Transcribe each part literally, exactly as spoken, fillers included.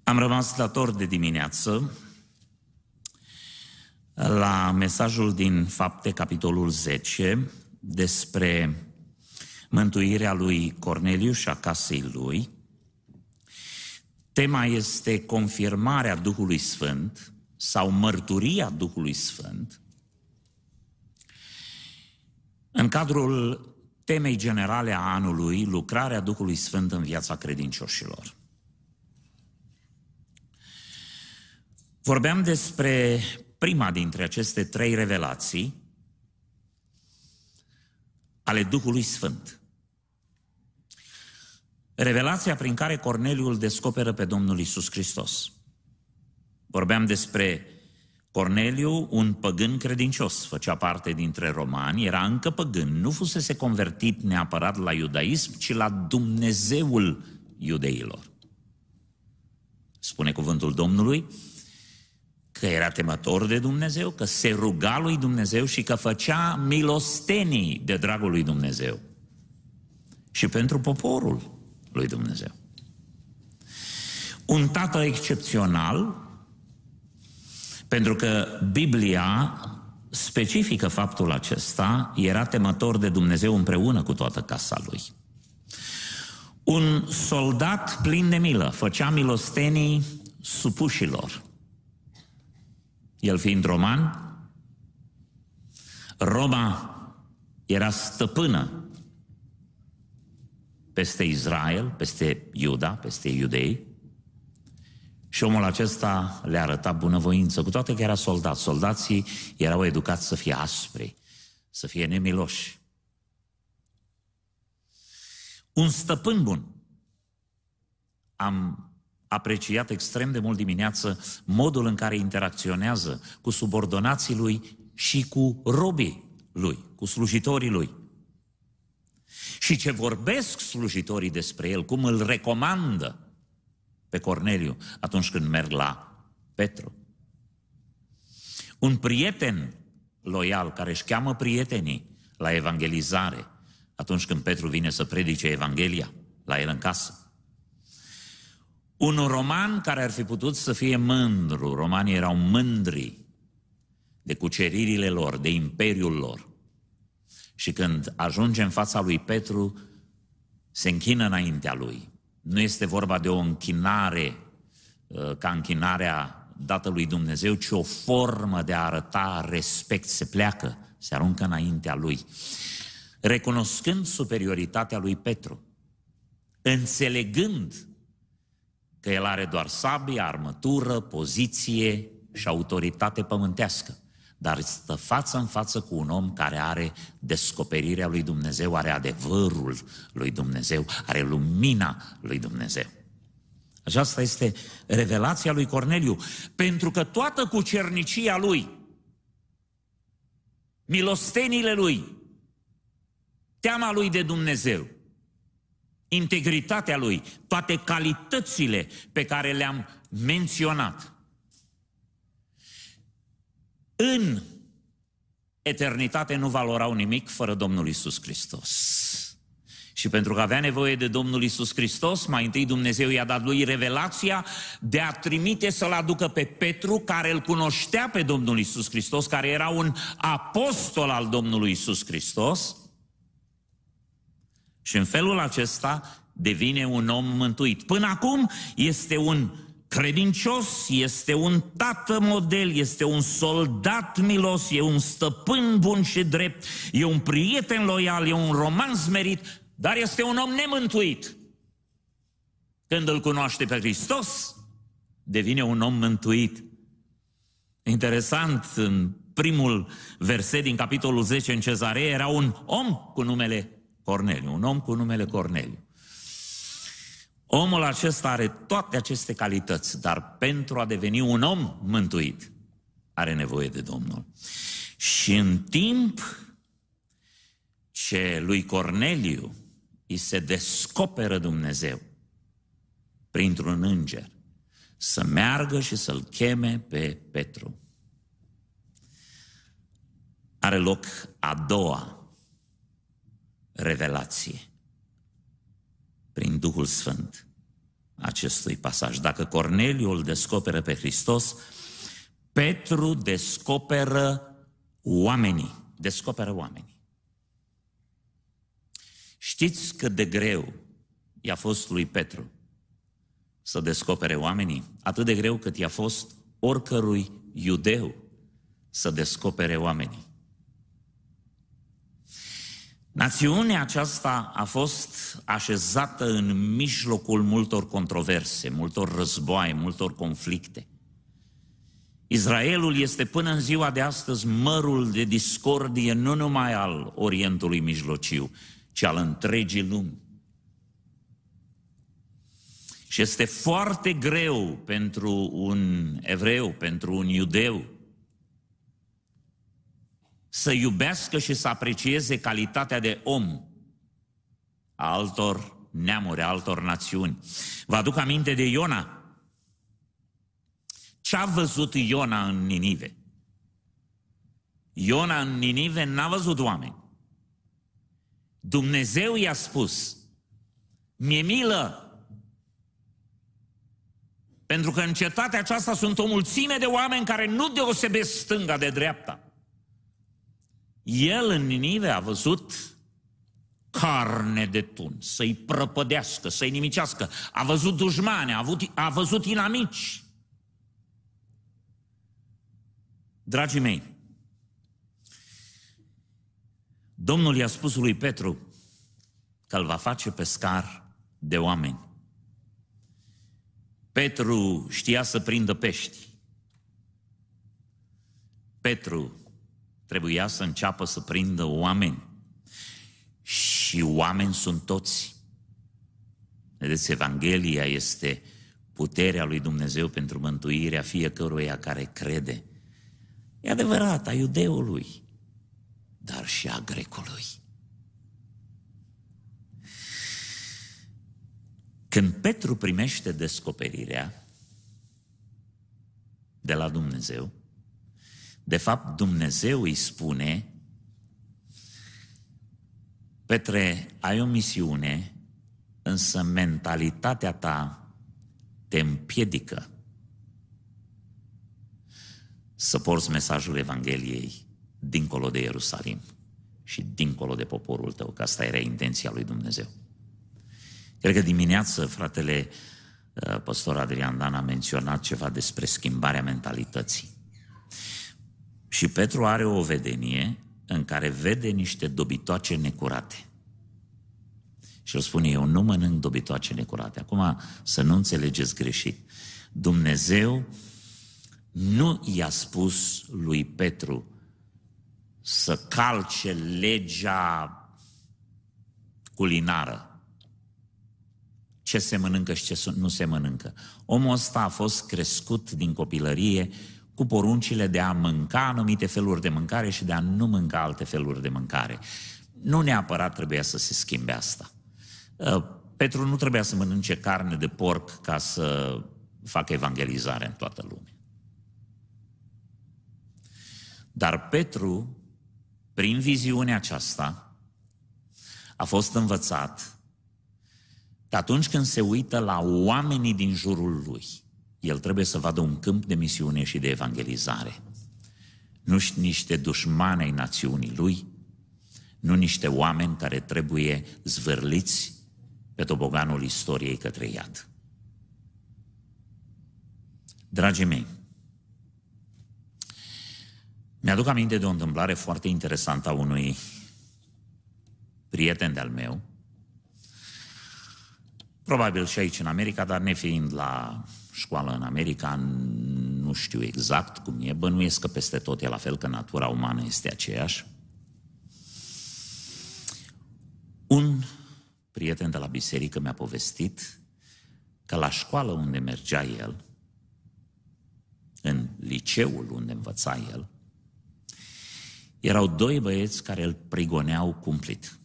Am rămas dator de dimineață la mesajul din Fapte, capitolul zece, despre mântuirea lui Corneliu și a casei lui. Tema este confirmarea Duhului Sfânt sau mărturia Duhului Sfânt în cadrul temei generale a anului, lucrarea Duhului Sfânt în viața credincioșilor. Vorbeam despre prima dintre aceste trei revelații ale Duhului Sfânt. Revelația prin care Corneliu îl descoperă pe Domnul Iisus Hristos. Vorbeam despre Corneliu, un păgân credincios, făcea parte dintre romani, era încă păgân, nu fusese convertit neapărat la iudaism, ci la Dumnezeul iudeilor. Spune cuvântul Domnului că era temător de Dumnezeu, că se ruga lui Dumnezeu și că făcea milostenii de dragul lui Dumnezeu și pentru poporul lui Dumnezeu. Un tată excepțional, pentru că Biblia specifică faptul acesta, era temător de Dumnezeu împreună cu toată casa lui. Un soldat plin de milă, făcea milostenii supușilor. El fiind roman, Roma era stăpână peste Israel, peste Iuda, peste iudei, și omul acesta le arăta bunăvoință, cu toate că era soldat. Soldații erau educați să fie aspri, să fie nemiloși. Un stăpân bun. Am apreciat extrem de mult dimineață modul în care interacționează cu subordonații lui și cu robii lui, cu slujitorii lui. Și ce vorbesc slujitorii despre el, cum îl recomandă pe Corneliu atunci când merg la Petru. Un prieten loial care își cheamă prietenii la evangelizare atunci când Petru vine să predice Evanghelia la el în casă. Un roman care ar fi putut să fie mândru, romanii erau mândri de cuceririle lor, de imperiul lor. Și când ajunge în fața lui Petru, se închină înaintea lui. Nu este vorba de o închinare ca închinarea dată lui Dumnezeu, ci o formă de a arăta respect. Se pleacă, se aruncă înaintea lui, recunoscând superioritatea lui Petru, înțelegând că el are doar sabie, armătură, poziție și autoritate pământească, dar stă față în față cu un om care are descoperirea lui Dumnezeu, are adevărul lui Dumnezeu, are lumina lui Dumnezeu. Aceasta este revelația lui Corneliu, pentru că toată cucernicia lui, milostenile lui, teama lui de Dumnezeu, integritatea lui, toate calitățile pe care le-am menționat, în eternitate nu valorau nimic fără Domnul Iisus Hristos. Și pentru că avea nevoie de Domnul Iisus Hristos, mai întâi Dumnezeu i-a dat lui revelația de a trimite să-l aducă pe Petru, care îl cunoștea pe Domnul Iisus Hristos, care era un apostol al Domnului Iisus Hristos, și în felul acesta devine un om mântuit. Până acum este un credincios, este un tată model, este un soldat milos, e un stăpân bun și drept, e un prieten loial, e un roman smerit, dar este un om nemântuit. Când îl cunoaște pe Hristos, devine un om mântuit. Interesant, în primul verset din capitolul zece în Cezarea era un om cu numele Corneliu, un om cu numele Corneliu. Omul acesta are toate aceste calități, dar pentru a deveni un om mântuit, are nevoie de Domnul. Și în timp ce lui Corneliu îi se descoperă Dumnezeu printr-un înger să meargă și să-l cheme pe Petru, are loc a doua revelație prin Duhul Sfânt acestui pasaj. Dacă Corneliu îl descoperă pe Hristos, Petru descoperă oamenii. Descoperă oamenii. Știți cât de greu i-a fost lui Petru să descopere oamenii? Atât de greu cât i-a fost oricărui iudeu să descopere oamenii. Națiunea aceasta a fost așezată în mijlocul multor controverse, multor războaie, multor conflicte. Israelul este până în ziua de astăzi mărul de discordie nu numai al Orientului Mijlociu, ci al întregii lumi. Și este foarte greu pentru un evreu, pentru un iudeu, să iubească și să aprecieze calitatea de om a altor neamuri, a altor națiuni. Vă aduc aminte de Iona. Ce a văzut Iona în Ninive? Iona în Ninive n-a văzut oameni. Dumnezeu i-a spus: mi-e milă, pentru că în cetatea aceasta sunt o mulțime de oameni care nu deosebesc stânga de dreapta. El în Ninive a văzut carne de tun, să-i prăpădească, să-i nimicească. A văzut dușmane, a, avut, a văzut inamici. Dragii mei, Domnul i-a spus lui Petru că îl va face pescar de oameni. Petru știa să prindă pești. Petru trebuia să înceapă să prindă oameni. Și oameni sunt toți. Vedeți, Evanghelia este puterea lui Dumnezeu pentru mântuirea fiecăruia care crede. E adevărat, a iudeului, dar și a grecului. Când Petru primește descoperirea de la Dumnezeu, de fapt Dumnezeu îi spune: Petre, ai o misiune, însă mentalitatea ta te împiedică să porți mesajul Evangheliei dincolo de Ierusalim și dincolo de poporul tău, că asta era intenția lui Dumnezeu. Cred că dimineață fratele păstor Adrian Dan a menționat ceva despre schimbarea mentalității. Și Petru are o vedenie în care vede niște dobitoace necurate. Și el spune: eu nu mănânc dobitoace necurate. Acum să nu înțelegeți greșit. Dumnezeu nu i-a spus lui Petru să calce legea culinară. Ce se mănâncă și ce nu se mănâncă. Omul ăsta a fost crescut din copilărie cu poruncile de a mânca anumite feluri de mâncare și de a nu mânca alte feluri de mâncare. Nu neapărat trebuia să se schimbe asta. Petru nu trebuia să mănânce carne de porc ca să facă evangelizare în toată lumea. Dar Petru, prin viziunea aceasta, a fost învățat că atunci când se uită la oamenii din jurul lui, el trebuie să vadă un câmp de misiune și de evangelizare. Nu niște dușmani ai națiunii lui, nu niște oameni care trebuie zvârliți pe toboganul istoriei către iad. Dragii mei, mi-aduc aminte de o întâmplare foarte interesantă a unui prieten de-al meu, probabil și aici în America, dar nefiind la școală în America, nu știu exact cum e, bănuiesc că peste tot e la fel, că natura umană este aceeași. Un prieten de la biserică mi-a povestit că la școală unde mergea el, în liceul unde învăța el, erau doi băieți care îl prigoneau cumplit.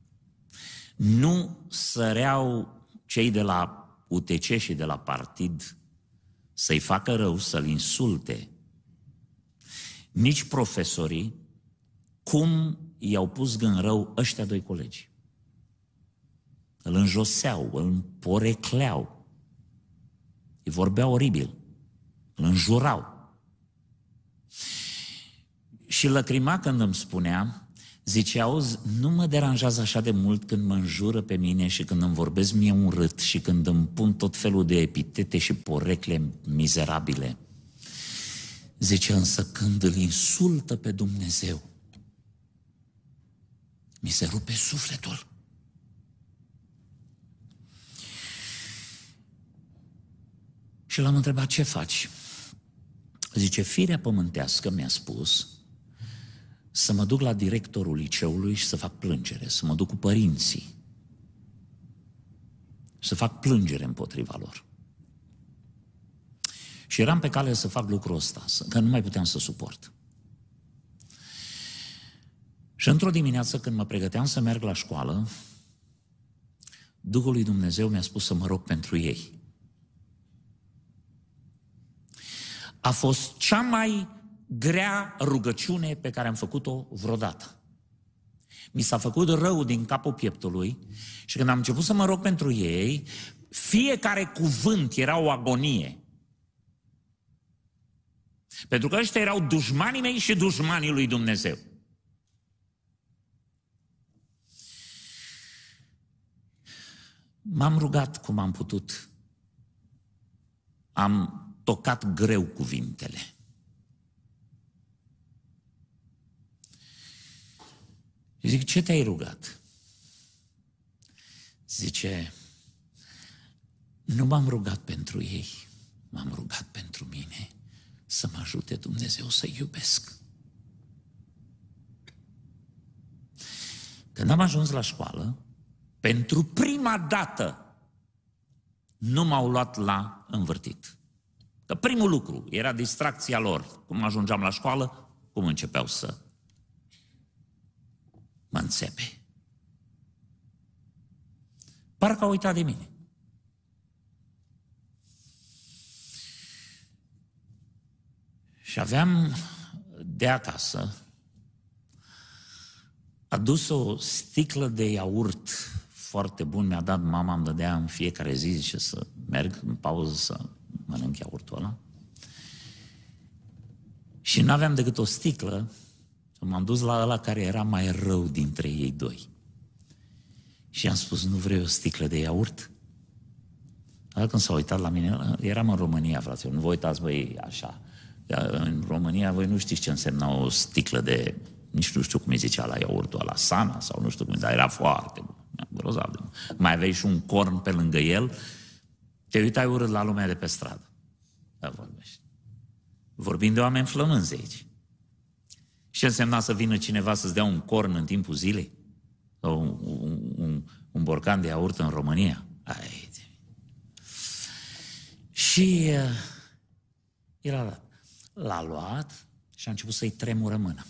Nu săreau cei de la U T C și de la partid să-i facă rău, să-l insulte. Nici profesorii, cum i-au pus gând rău ăștia doi colegi. Îl înjoseau, îl porecleau. Îi vorbeau oribil, îl înjurau. Și lăcrima când îmi spunea, zice, auzi, nu mă deranjează așa de mult când mă înjură pe mine și când îmi vorbesc mie urât și când îmi pun tot felul de epitete și porecle mizerabile. Zice, însă când îl insultă pe Dumnezeu, mi se rupe sufletul. Și l-am întrebat, ce faci? Zice, firea pământească mi-a spus să mă duc la directorul liceului și să fac plângere, să mă duc cu părinții, să fac plângere împotriva lor. Și eram pe cale să fac lucrul ăsta, că nu mai puteam să suport. Și într-o dimineață, când mă pregăteam să merg la școală, Duhul lui Dumnezeu mi-a spus să mă rog pentru ei. A fost cea mai grea rugăciune pe care am făcut-o vreodată. Mi s-a făcut rău din capul pieptului și când am început să mă rog pentru ei, fiecare cuvânt era o agonie. Pentru că ăștia erau dușmanii mei și dușmanii lui Dumnezeu. M-am rugat cum am putut. Am tocat greu cuvintele. Zic, ce te-ai rugat? Zice, nu m-am rugat pentru ei, m-am rugat pentru mine, să mă ajute Dumnezeu să iubesc. Când am ajuns la școală, pentru prima dată nu m-au luat la învârtit. Că primul lucru era distracția lor. Cum ajungeam la școală, cum începeau să mă înțepe. Parcă au uitat de mine. Și aveam de acasă adus o sticlă de iaurt foarte bun, mi-a dat mama, îmi dădea în fiecare zi, zice să merg în pauză să mănânc iaurtul ăla. Și n-aveam decât o sticlă, m-am dus la ăla care era mai rău dintre ei doi. Și am spus, nu vrei o sticlă de iaurt? Dar când s-a uitat la mine, eram în România, frate, nu vă uitați, băi, așa. În România, voi nu știți ce însemna o sticlă de, nici nu știu cum îi zicea la iaurtul ăla, Sana sau nu știu cum, dar era foarte bun. Grozav de bun. Mai aveai și un corn pe lângă el, te uitai urât la lumea de pe stradă. Da, vorbești. Vorbim de oameni flămânzi aici. Ce însemna să vină cineva să-ți dea un corn în timpul zilei? Sau un, un, un, un borcan de iaurt în România? Ai, și uh, el a dat. L-a luat și a început să-i tremură mâna.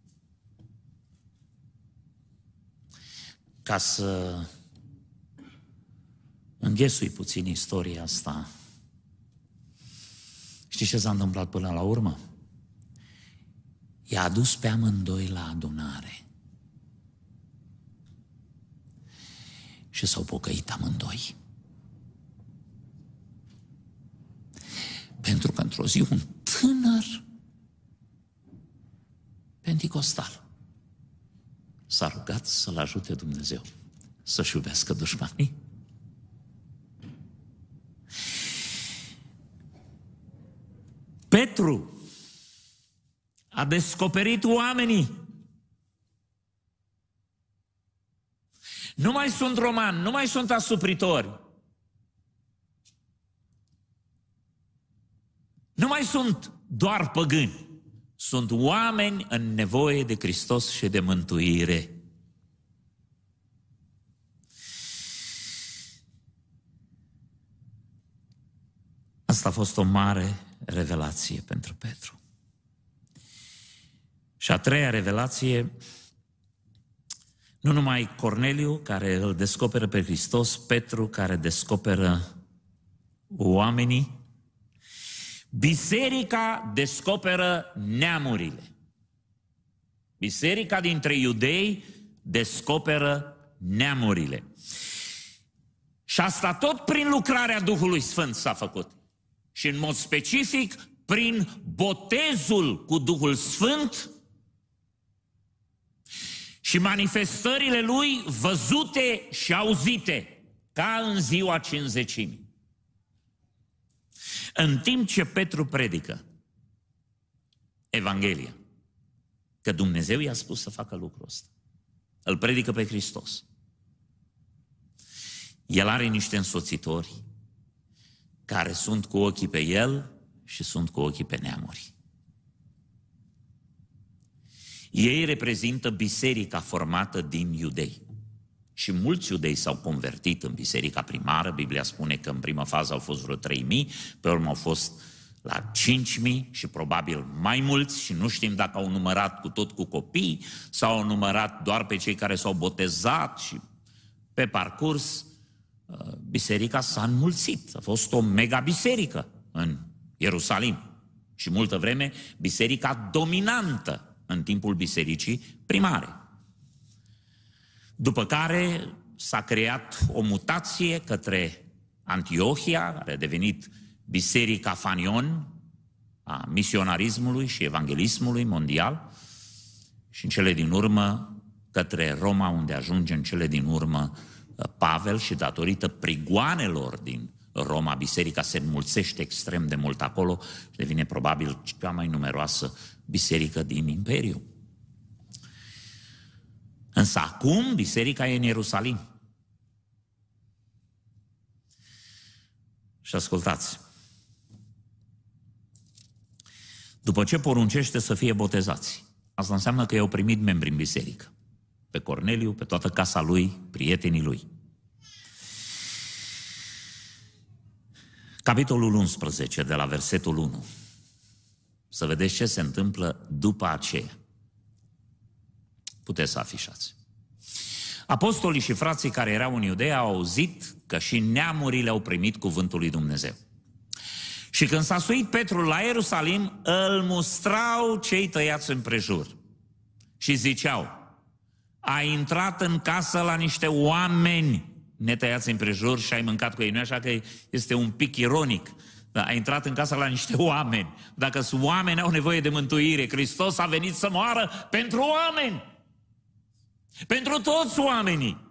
Ca să înghesui puțin istoria asta. Știți ce s-a întâmplat până la urmă? I-a adus pe amândoi la adunare. Și s-au pocăit amândoi. Pentru că într-o zi un tânăr penticostal s-a rugat să-l ajute Dumnezeu să-și iubească dușmanii. Petru a descoperit oamenii. Nu mai sunt romani, nu mai sunt asupritori. Nu mai sunt doar păgâni. Sunt oameni în nevoie de Hristos și de mântuire. Asta a fost o mare revelație pentru Petru. Și a treia revelație, nu numai Corneliu care îl descoperă pe Hristos, Petru care descoperă oamenii, biserica descoperă neamurile. Biserica dintre iudei descoperă neamurile. Și asta tot prin lucrarea Duhului Sfânt s-a făcut. și în mod specific prin botezul cu Duhul Sfânt și manifestările Lui văzute și auzite, ca în ziua Cincizecimii. În timp ce Petru predică Evanghelia, că Dumnezeu i-a spus să facă lucrul ăsta, îl predică pe Hristos. El are niște însoțitori care sunt cu ochii pe el și sunt cu ochii pe neamuri. Ei reprezintă biserica formată din iudei. Și mulți iudei s-au convertit în biserica primară. Biblia spune că în prima fază au fost vreo trei mii, pe urmă au fost la cinci mii și probabil mai mulți și nu știm dacă au numărat cu tot cu copii sau au numărat doar pe cei care s-au botezat și pe parcurs biserica s-a înmulțit. A fost o mega biserică în Ierusalim și multă vreme biserica dominantă în timpul bisericii primare. După care s-a creat o mutație către Antiohia, care a devenit biserica fanion a misionarismului și evanghelismului mondial și în cele din urmă către Roma, unde ajunge în cele din urmă Pavel și datorită prigoanelor din Roma, biserica se înmulțește extrem de mult acolo și devine probabil cea mai numeroasă biserică din Imperiu. Însă acum biserica e în Ierusalim. Și ascultați, după ce poruncește să fie botezați, asta înseamnă că i-au primit membri în biserică. Pe Corneliu, pe toată casa lui, prietenii lui. Capitolul unsprezece, de la versetul unu. Să vedeți ce se întâmplă după aceea. Puteți să afișați. Apostolii și frații care erau în Iudeea au auzit că și neamurile au primit cuvântul lui Dumnezeu. Și când s-a suit Petru la Ierusalim, îl mustrau cei tăiați împrejur. Și ziceau: a intrat în casă la niște oameni netăiați împrejur și ai mâncat cu ei. Nu așa că este un pic ironic. Da, a intrat în casa la niște oameni. Dacă sunt oameni, au nevoie de mântuire. Hristos a venit să moară pentru oameni. Pentru toți oamenii.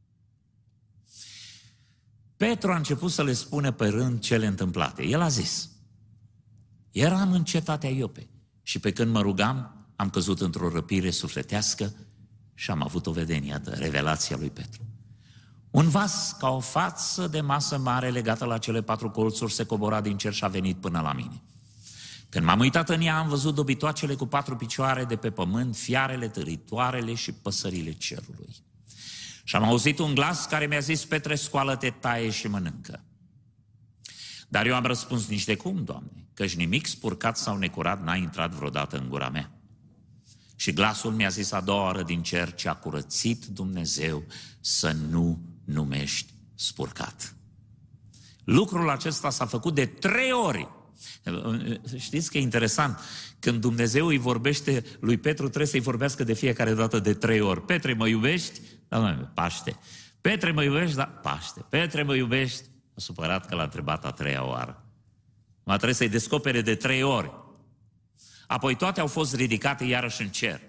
Petru a început să le spună pe rând cele întâmplate. El a zis: eram în cetatea Iope și pe când mă rugam, am căzut într-o răpire sufletească și am avut o vedenie, revelația lui Petru. Un vas ca o față de masă mare legată la cele patru colțuri se cobora din cer și a venit până la mine. Când m-am uitat în ea, am văzut dobitoacele cu patru picioare de pe pământ, fiarele, târitoarele și păsările cerului. Și am auzit un glas care mi-a zis: Petre, scoală-te, taie și mănâncă. Dar eu am răspuns: nici de cum, Doamne, căci nimic spurcat sau necurat n-a intrat vreodată în gura mea. Și glasul mi-a zis a doua oară din cer: ce a curățit Dumnezeu să nu numești spurcat. Lucrul acesta s-a făcut de trei ori. Știți că e interesant? Când Dumnezeu îi vorbește lui Petru, trebuie să-i vorbească de fiecare dată de trei ori. Petre, mă iubești? Da, mă, Paște. Petre, mă iubești? Da, Paște. Petre, mă iubești? A supărat că l-a întrebat a treia oară. Mă trebuie să-i descopere de trei ori. Apoi toate au fost ridicate iarăși în cer.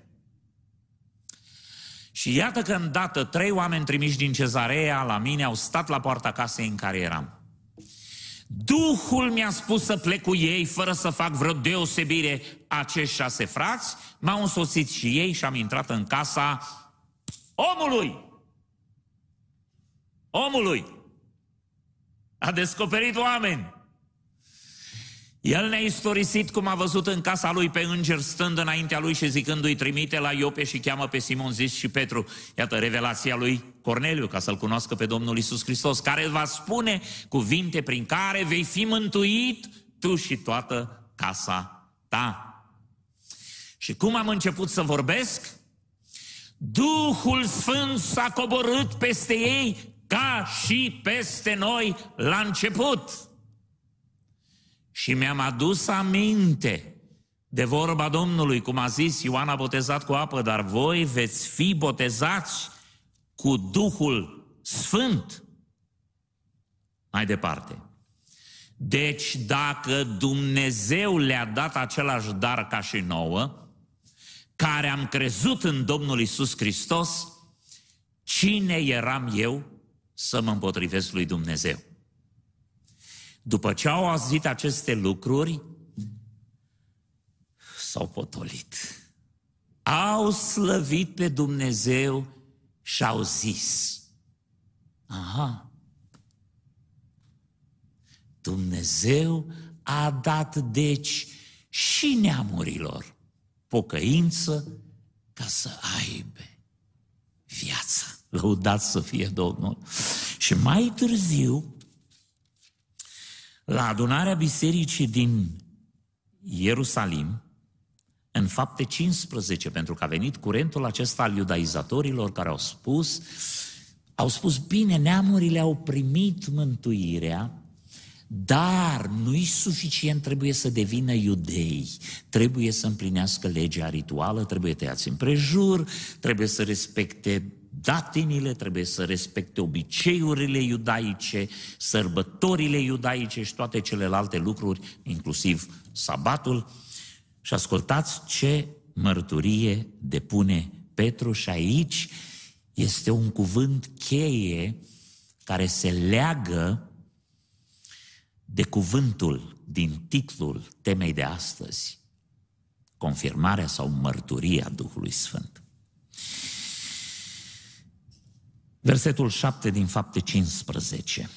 Și iată că îndată trei oameni trimiși din Cezarea la mine au stat la poarta casei în care eram. Duhul mi-a spus să plec cu ei fără să fac vreo deosebire. Acești șase frați m-au însoțit și ei și am intrat în casa omului. Omului. A descoperit oameni. El ne-a istorisit cum a văzut în casa lui pe înger stând înaintea lui și zicându-i: trimite la Iope și cheamă pe Simon zis și Petru. Iată revelația lui Corneliu, ca să-L cunoască pe Domnul Iisus Hristos, care va spune cuvinte prin care vei fi mântuit tu și toată casa ta. Și cum am început să vorbesc, Duhul Sfânt s-a coborât peste ei ca și peste noi la început. Și mi-am adus aminte de vorba Domnului, cum a zis: Ioan a botezat cu apă, dar voi veți fi botezați cu Duhul Sfânt. Mai departe. Deci dacă Dumnezeu le-a dat același dar ca și nouă, care am crezut în Domnul Iisus Hristos, cine eram eu să mă împotrivesc lui Dumnezeu? După ce au auzit aceste lucruri, s-au potolit. Au slăvit pe Dumnezeu și au zis: aha, Dumnezeu a dat deci și neamurilor pocăință ca să aibă viața. Lăudat să fie Domnul. Și mai târziu, la adunarea bisericii din Ierusalim, în Fapte cincisprezece, pentru că a venit curentul acesta al iudaizatorilor care au spus, au spus, bine, neamurile au primit mântuirea, dar nu-i suficient, trebuie să devină iudei, trebuie să împlinească legea rituală, trebuie tăiați împrejur, trebuie să respecte datinile, trebuie să respecte obiceiurile iudaice, sărbătorile iudaice și toate celelalte lucruri, inclusiv sabatul. Și ascultați ce mărturie depune Petru și aici este un cuvânt cheie care se leagă de cuvântul din titlul temei de astăzi, confirmarea sau mărturia Duhului Sfânt. Versetul șapte din Fapte cincisprezece.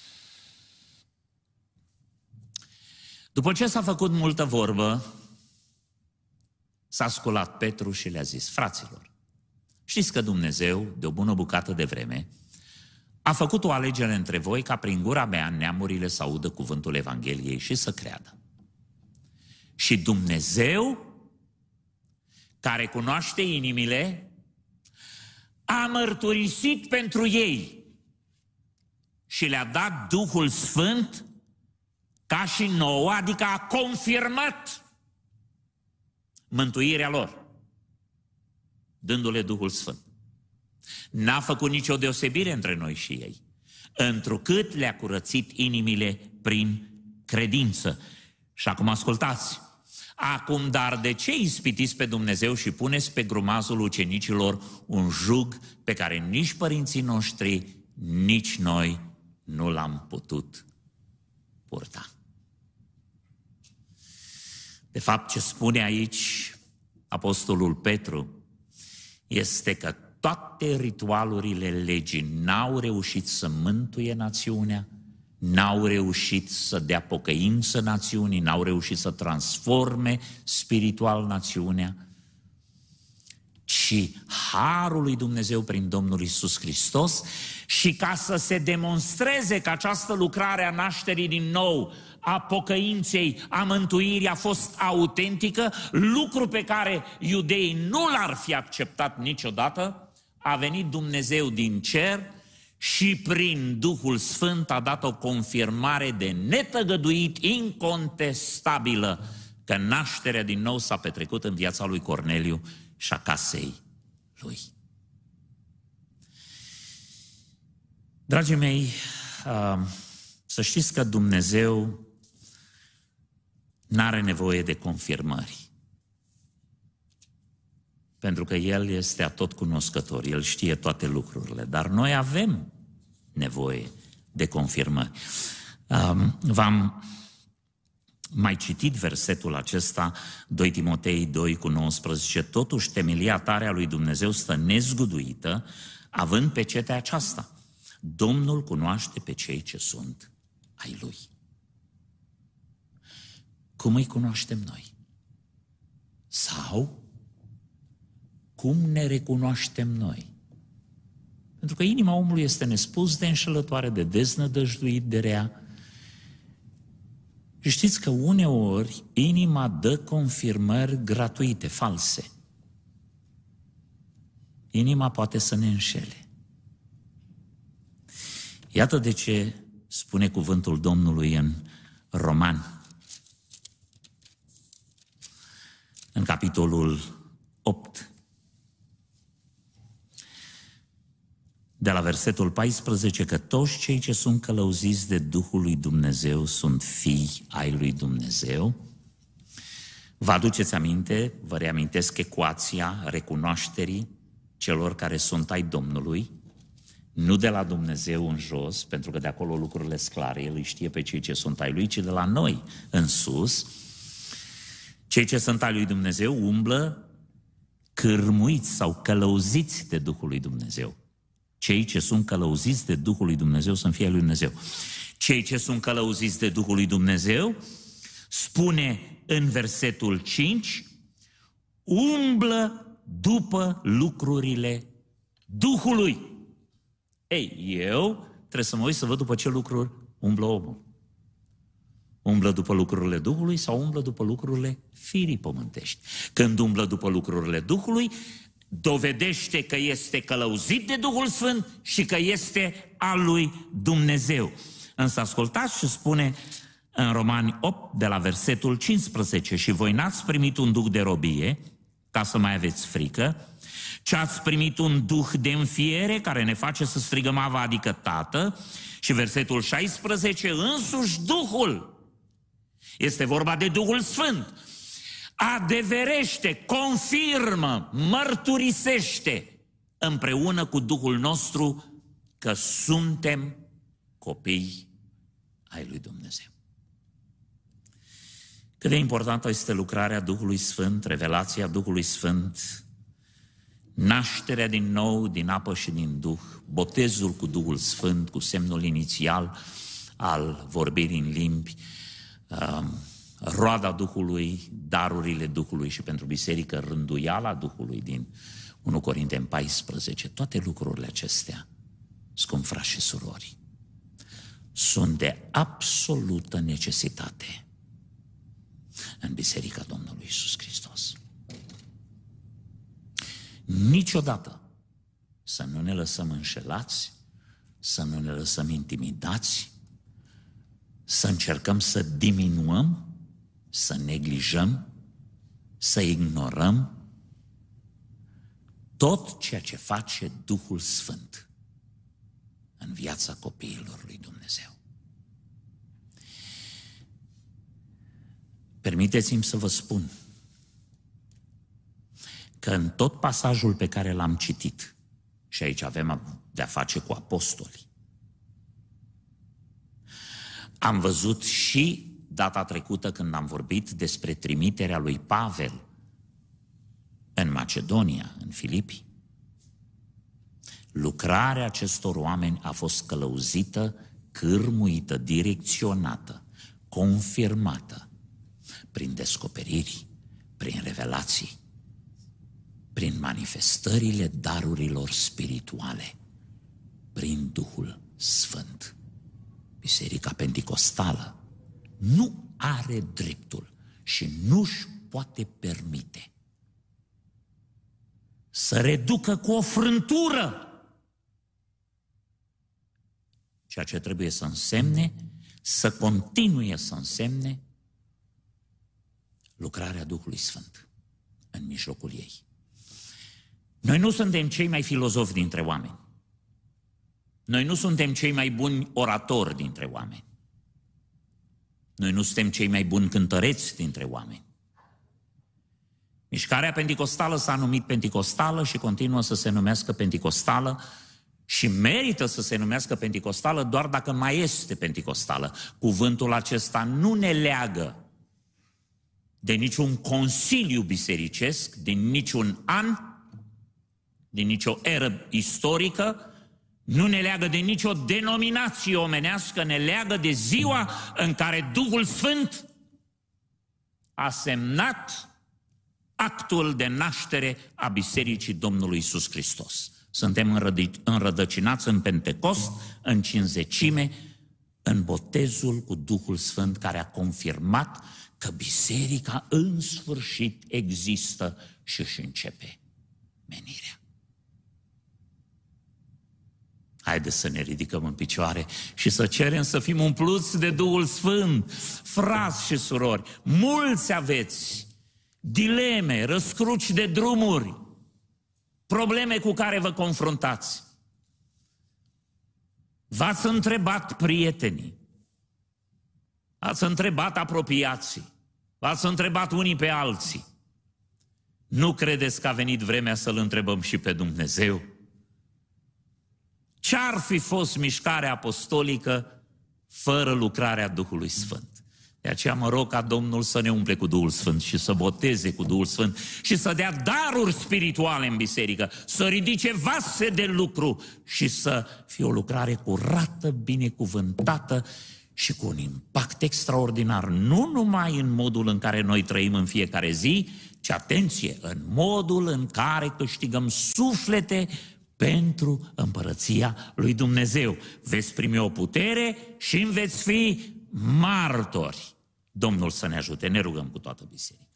După ce s-a făcut multă vorbă, s-a sculat Petru și le-a zis: fraților, știți că Dumnezeu, de o bună bucată de vreme, a făcut o alegere între voi ca prin gura mea neamurile să audă cuvântul Evangheliei și să creadă. Și Dumnezeu, care cunoaște inimile, a mărturisit pentru ei și le-a dat Duhul Sfânt ca și nouă, adică a confirmat mântuirea lor, dându-le Duhul Sfânt. N-a făcut nicio deosebire între noi și ei, întrucât le-a curățit inimile prin credință. Și acum ascultați, acum dar de ce ispitiți pe Dumnezeu și puneți pe grumazul ucenicilor un jug pe care nici părinții noștri, nici noi nu l-am putut purta? De fapt, ce spune aici apostolul Petru este că toate ritualurile legii n-au reușit să mântuie națiunea, n-au reușit să dea pocăință națiunii, n-au reușit să transforme spiritual națiunea, ci harul lui Dumnezeu prin Domnul Iisus Hristos. Și ca să se demonstreze că această lucrare a nașterii din nou, a pocăinței, a mântuirii a fost autentică, lucru pe care iudeii nu l-ar fi acceptat niciodată, a venit Dumnezeu din cer și prin Duhul Sfânt a dat o confirmare de netăgăduit, incontestabilă, că nașterea din nou s-a petrecut în viața lui Corneliu și a casei lui. Dragii mei, să știți că Dumnezeu n-are nevoie de confirmări, pentru că El este atotcunoscător, El știe toate lucrurile, dar noi avem nevoie de confirmări. V-am mai citit versetul acesta, doi Timotei doi cu nouăsprezece, totuși temelia tare a lui Dumnezeu stă nezguduită, având pecetea aceasta: Domnul cunoaște pe cei ce sunt ai Lui. Cum îi cunoaștem noi? Sau cum ne recunoaștem noi? Pentru că inima omului este nespus de înșelătoare, de deznădăjduit, de rea. Și știți că uneori inima dă confirmări gratuite, false. Inima poate să ne înșele. Iată de ce spune cuvântul Domnului în Roman, în capitolul opt. de la versetul paisprezece, că toți cei ce sunt călăuziți de Duhul lui Dumnezeu sunt fii ai lui Dumnezeu. Vă aduceți aminte, vă reamintesc ecuația recunoașterii celor care sunt ai Domnului, nu de la Dumnezeu în jos, pentru că de acolo lucrurile sunt clare, El îi știe pe cei ce sunt ai Lui, ci de la noi în sus. Cei ce sunt ai lui Dumnezeu umblă cârmuiți sau călăuziți de Duhul lui Dumnezeu. Cei ce sunt călăuziți de Duhul lui Dumnezeu sunt fii ai lui Dumnezeu. Cei ce sunt călăuziți de Duhul lui Dumnezeu, spune în versetul cinci, umblă după lucrurile Duhului. Ei, eu trebuie să mă uit să văd după ce lucruri umblă omul. Umblă după lucrurile Duhului sau umblă după lucrurile firii pământești? Când umblă după lucrurile Duhului, dovedește că este călăuzit de Duhul Sfânt și că este al lui Dumnezeu. Însă ascultați ce spune în Romani opt, de la versetul cincisprezece, și voi n-ați primit un duh de robie, ca să mai aveți frică, ci ați primit un duh de înfiere care ne face să strigăm Ava, adică Tată, și versetul șaisprezece, însuși Duhul, este vorba de Duhul Sfânt, adeverește, confirmă, mărturisește împreună cu Duhul nostru că suntem copii ai lui Dumnezeu. Cât de importantă este lucrarea Duhului Sfânt, revelația Duhului Sfânt, nașterea din nou din apă și din Duh, botezul cu Duhul Sfânt, cu semnul inițial al vorbirii în limbi, roada Duhului, darurile Duhului și pentru biserică rânduiala Duhului din unu Corinteni paisprezece, toate lucrurile acestea, scumpi frați și surori, sunt de absolută necesitate în Biserica Domnului Iisus Hristos. Niciodată să nu ne lăsăm înșelați, să nu ne lăsăm intimidați, să încercăm să diminuăm, să neglijăm, să ignorăm tot ceea ce face Duhul Sfânt în viața copiilor lui Dumnezeu. Permiteți-mi să vă spun că în tot pasajul pe care l-am citit, și aici avem de-a face cu apostoli, am văzut și data trecută când am vorbit despre trimiterea lui Pavel în Macedonia, în Filipi. Lucrarea acestor oameni a fost călăuzită, cârmuită, direcționată, confirmată prin descoperiri, prin revelații, prin manifestările darurilor spirituale, prin Duhul Sfânt. Biserica Penticostală nu are dreptul și nu-și poate permite să reducă cu o frântură ceea ce trebuie să însemne, să continue să însemne lucrarea Duhului Sfânt în mijlocul ei. Noi nu suntem cei mai filozofi dintre oameni. Noi nu suntem cei mai buni oratori dintre oameni. Noi nu suntem cei mai buni cântăreți dintre oameni. Mișcarea penticostală s-a numit penticostală și continuă să se numească penticostală și merită să se numească penticostală doar dacă mai este penticostală. Cuvântul acesta nu ne leagă de niciun consiliu bisericesc, din niciun an, din nicio eră istorică, nu ne leagă de nicio denominație omenească, ne leagă de ziua în care Duhul Sfânt a semnat actul de naștere a Bisericii Domnului Iisus Hristos. Suntem înrădăcinați în Pentecost, în cinzecime, în botezul cu Duhul Sfânt care a confirmat că biserica în sfârșit există și își începe menirea. Haideți să ne ridicăm în picioare și să cerem să fim umpluți de Duhul Sfânt. Frați și surori, mulți aveți dileme, răscruci de drumuri, probleme cu care vă confruntați. V-ați întrebat prietenii, ați întrebat apropiații, v-ați întrebat unii pe alții. Nu credeți că a venit vremea să-L întrebăm și pe Dumnezeu? Ce-ar fi fost mișcarea apostolică fără lucrarea Duhului Sfânt? De aceea mă rog ca Domnul să ne umple cu Duhul Sfânt și să boteze cu Duhul Sfânt și să dea daruri spirituale în biserică, să ridice vase de lucru și să fie o lucrare curată, binecuvântată și cu un impact extraordinar, nu numai în modul în care noi trăim în fiecare zi, ci, atenție, în modul în care câștigăm suflete pentru împărăția lui Dumnezeu. Veți primi o putere și veți fi martori. Domnul să ne ajute, ne rugăm cu toată biserica.